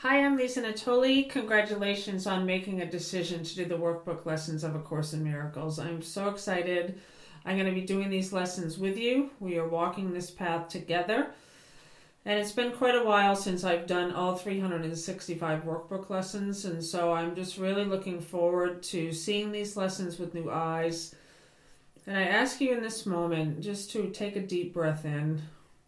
Hi, I'm Lisa Natoli. Congratulations on making a decision to do the workbook lessons of A Course in Miracles. I'm so excited. I'm going to be doing these lessons with you. We are walking this path together. And it's been quite a while since I've done all 365 workbook lessons, and so I'm just really looking forward to seeing these lessons with new eyes. And I ask you in this moment just to take a deep breath in,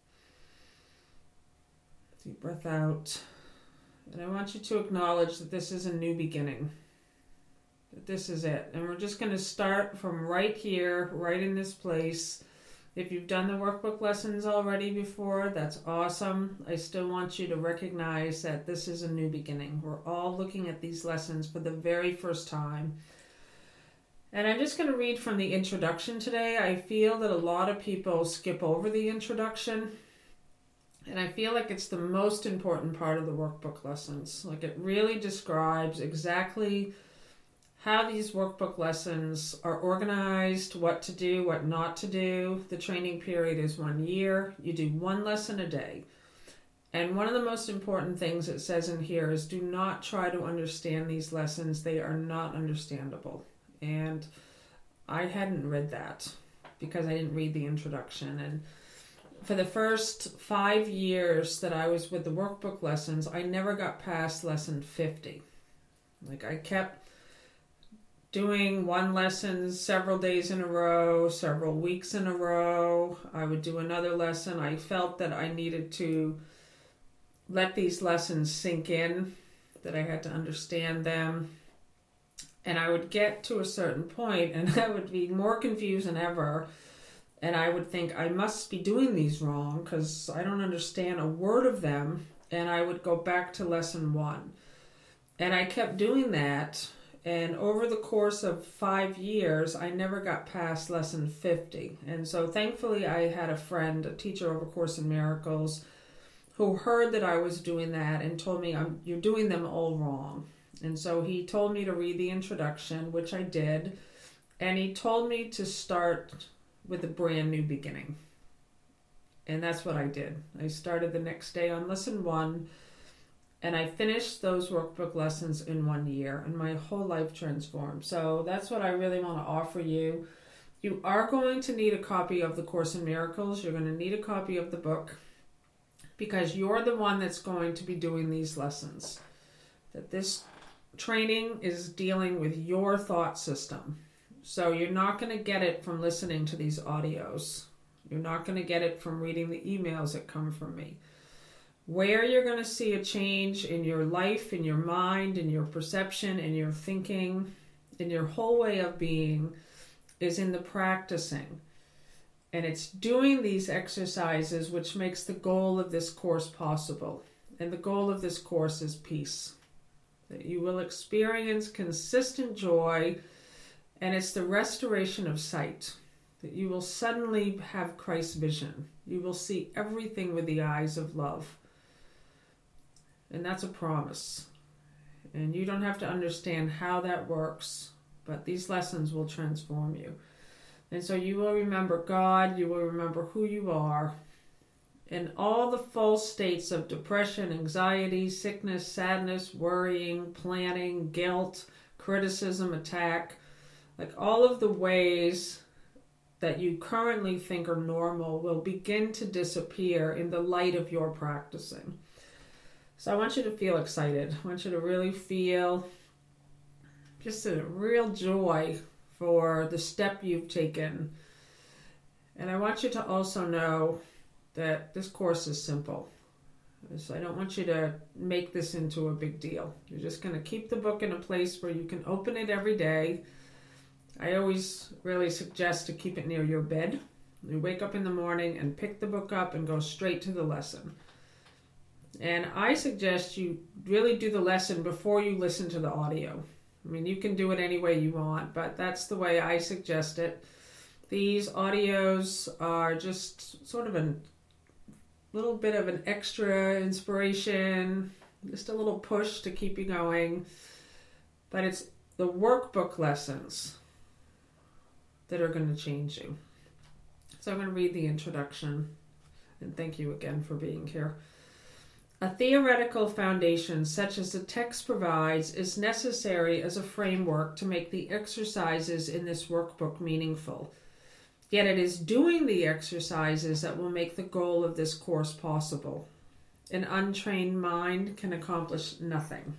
deep breath out. And I want you to acknowledge that this is a new beginning, that this is it. And we're just going to start from right here, right in this place. If you've done the workbook lessons already before, that's awesome. I still want you to recognize that this is a new beginning. We're all looking at these lessons for the very first time. And I'm just going to read from the introduction today. I feel that a lot of people skip over the introduction. And I feel like it's the most important part of the workbook lessons. Like it really describes exactly how these workbook lessons are organized, what to do, what not to do. The training period is 1 year. You do one lesson a day. And one of the most important things it says in here is do not try to understand these lessons. They are not understandable. And I hadn't read that because I didn't read the introduction. And for the first 5 years that I was with the workbook lessons, I never got past lesson 50. Like I kept doing one lesson several days in a row, several weeks in a row. I would do another lesson. I felt that I needed to let these lessons sink in, that I had to understand them. And I would get to a certain point and I would be more confused than ever. And I would think I must be doing these wrong because I don't understand a word of them. And I would go back to lesson 1. And I kept doing that. And over the course of 5 years, I never got past lesson 50. And so thankfully I had a friend, a teacher of A Course in Miracles, who heard that I was doing that and told me, you're doing them all wrong. And so he told me to read the introduction, which I did. And he told me to start with a brand new beginning. And that's what I did. I started the next day on lesson 1. And I finished those workbook lessons in 1 year, and my whole life transformed. So that's what I really want to offer you. You are going to need a copy of the Course in Miracles. You're going to need a copy of the book because you're the one that's going to be doing these lessons. That this training is dealing with your thought system. So you're not going to get it from listening to these audios. You're not going to get it from reading the emails that come from me. Where you're going to see a change in your life, in your mind, in your perception, in your thinking, in your whole way of being is in the practicing. And it's doing these exercises which makes the goal of this course possible. And the goal of this course is peace. That you will experience consistent joy, and it's the restoration of sight. That you will suddenly have Christ's vision. You will see everything with the eyes of love. And that's a promise. And you don't have to understand how that works, but these lessons will transform you. And so you will remember God, you will remember who you are, and all the false states of depression, anxiety, sickness, sadness, worrying, planning, guilt, criticism, attack, like all of the ways that you currently think are normal will begin to disappear in the light of your practicing. So I want you to feel excited. I want you to really feel just a real joy for the step you've taken. And I want you to also know that this course is simple. So I don't want you to make this into a big deal. You're just going to keep the book in a place where you can open it every day. I always really suggest to keep it near your bed. You wake up in the morning and pick the book up and go straight to the lesson. And I suggest you really do the lesson before you listen to the audio. I mean, you can do it any way you want, but that's the way I suggest it. These audios are just sort of a little bit of an extra inspiration, just a little push to keep you going. But it's the workbook lessons that are going to change you. So I'm going to read the introduction, and thank you again for being here. A theoretical foundation such as the text provides is necessary as a framework to make the exercises in this workbook meaningful. Yet it is doing the exercises that will make the goal of this course possible. An untrained mind can accomplish nothing.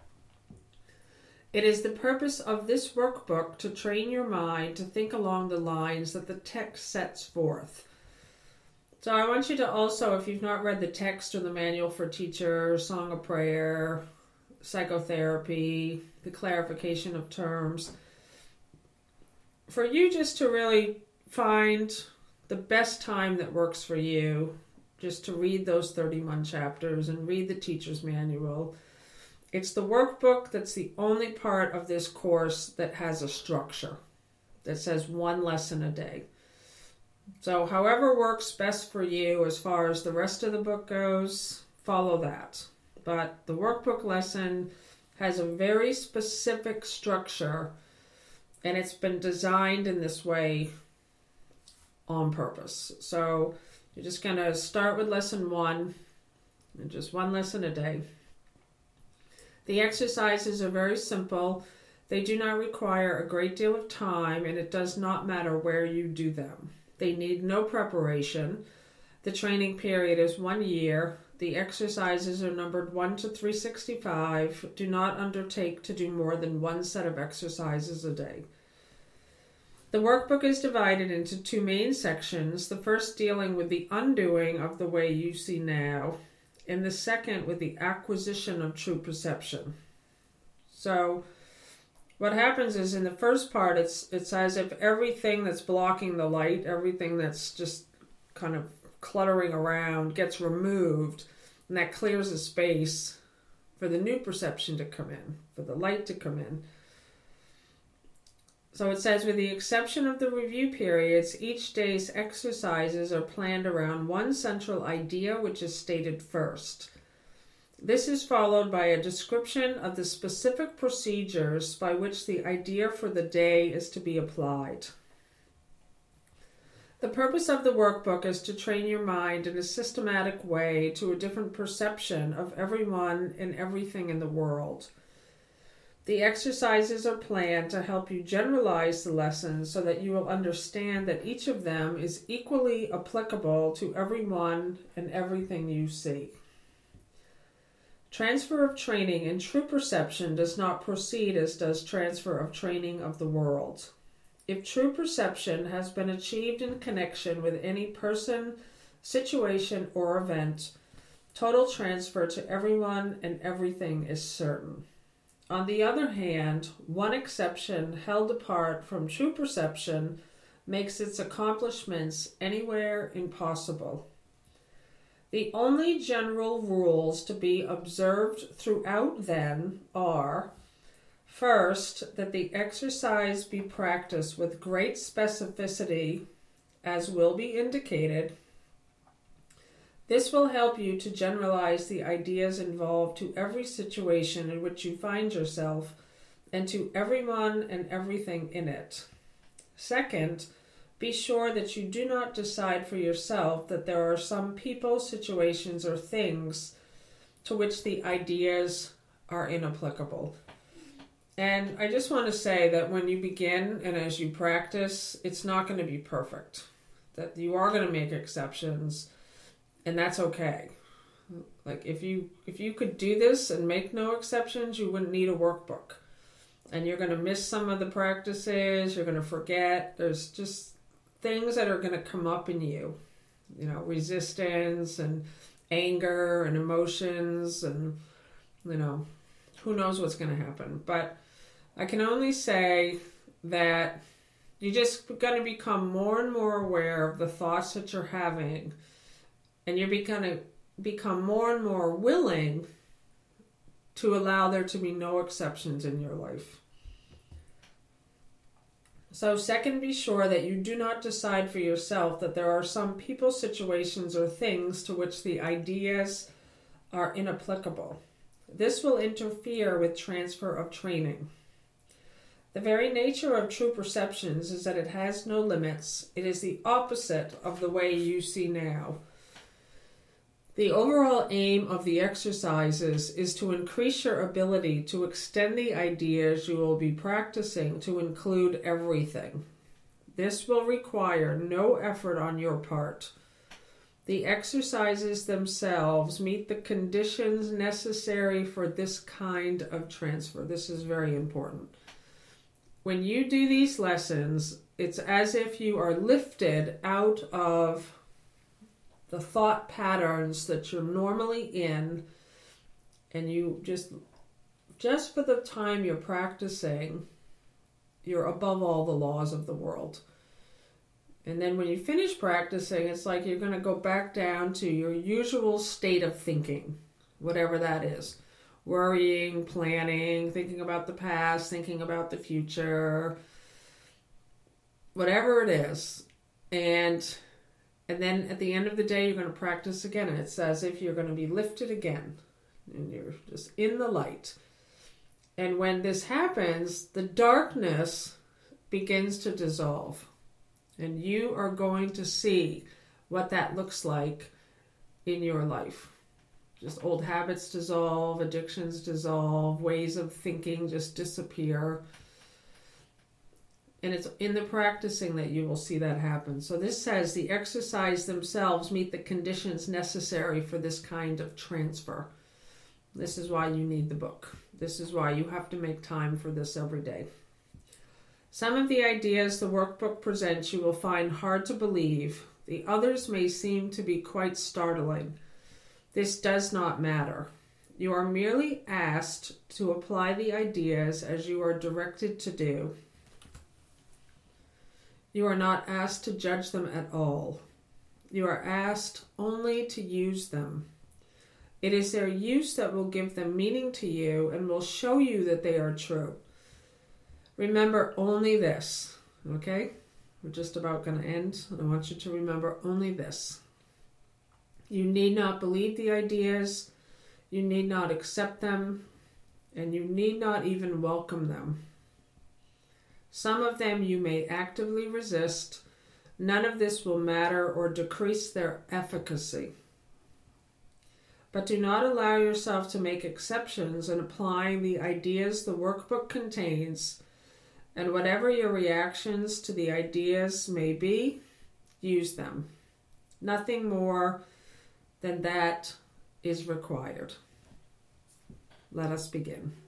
It is the purpose of this workbook to train your mind to think along the lines that the text sets forth. So I want you to also, if you've not read the text or the Manual for Teachers, Song of Prayer, Psychotherapy, the clarification of terms, for you just to really find the best time that works for you, just to read those 31 chapters and read the teacher's manual. It's the workbook that's the only part of this course that has a structure, that says one lesson a day. So however works best for you as far as the rest of the book goes, follow that. But the workbook lesson has a very specific structure, and it's been designed in this way on purpose. So you're just going to start with lesson 1, and just one lesson a day. The exercises are very simple. They do not require a great deal of time, and it does not matter where you do them. They need no preparation. The training period is 1 year. The exercises are numbered 1 to 365. Do not undertake to do more than one set of exercises a day. The workbook is divided into 2 main sections, the first dealing with the undoing of the way you see now, and the second with the acquisition of true perception. So what happens is in the first part, it's as if everything that's blocking the light, everything that's just kind of cluttering around gets removed, and that clears a space for the new perception to come in, for the light to come in. So it says, with the exception of the review periods, each day's exercises are planned around one central idea which is stated first. This is followed by a description of the specific procedures by which the idea for the day is to be applied. The purpose of the workbook is to train your mind in a systematic way to a different perception of everyone and everything in the world. The exercises are planned to help you generalize the lessons so that you will understand that each of them is equally applicable to everyone and everything you see. Transfer of training in true perception does not proceed as does transfer of training of the world. If true perception has been achieved in connection with any person, situation, or event, total transfer to everyone and everything is certain. On the other hand, one exception held apart from true perception makes its accomplishments anywhere impossible. The only general rules to be observed throughout then are, first, that the exercise be practiced with great specificity, as will be indicated. This will help you to generalize the ideas involved to every situation in which you find yourself and to everyone and everything in it. Second, be sure that you do not decide for yourself that there are some people, situations, or things to which the ideas are inapplicable. And I just want to say that when you begin and as you practice, it's not going to be perfect. That you are going to make exceptions, and that's okay. Like if you could do this and make no exceptions, you wouldn't need a workbook. And you're going to miss some of the practices, you're going to forget. There's just things that are going to come up in you. You know, resistance and anger and emotions and, you know, who knows what's going to happen. But I can only say that you're just going to become more and more aware of the thoughts that you're having, and you're going to become more and more willing to allow there to be no exceptions in your life. So second, be sure that you do not decide for yourself that there are some people, situations, or things to which the ideas are inapplicable. This will interfere with transfer of training. The very nature of true perceptions is that it has no limits. It is the opposite of the way you see now. The overall aim of the exercises is to increase your ability to extend the ideas you will be practicing to include everything. This will require no effort on your part. The exercises themselves meet the conditions necessary for this kind of transfer. This is very important. When you do these lessons, it's as if you are lifted out of the thought patterns that you're normally in, and you just for the time you're practicing, you're above all the laws of the world. And then when you finish practicing, it's like you're going to go back down to your usual state of thinking, whatever that is. Worrying, planning, thinking about the past, thinking about the future, whatever it is. And then at the end of the day, you're going to practice again. And it's as if you're going to be lifted again. And you're just in the light. And when this happens, the darkness begins to dissolve. And you are going to see what that looks like in your life. Just old habits dissolve, addictions dissolve, ways of thinking just disappear. And it's in the practicing that you will see that happen. So this says the exercise themselves meet the conditions necessary for this kind of transfer. This is why you need the book. This is why you have to make time for this every day. Some of the ideas the workbook presents you will find hard to believe. The others may seem to be quite startling. This does not matter. You are merely asked to apply the ideas as you are directed to do. You are not asked to judge them at all. You are asked only to use them. It is their use that will give them meaning to you and will show you that they are true. Remember only this, okay? We're just about going to end. I want you to remember only this. You need not believe the ideas, you need not accept them, and you need not even welcome them. Some of them you may actively resist. None of this will matter or decrease their efficacy. But do not allow yourself to make exceptions in applying the ideas the workbook contains, and whatever your reactions to the ideas may be, use them. Nothing more than that is required. Let us begin.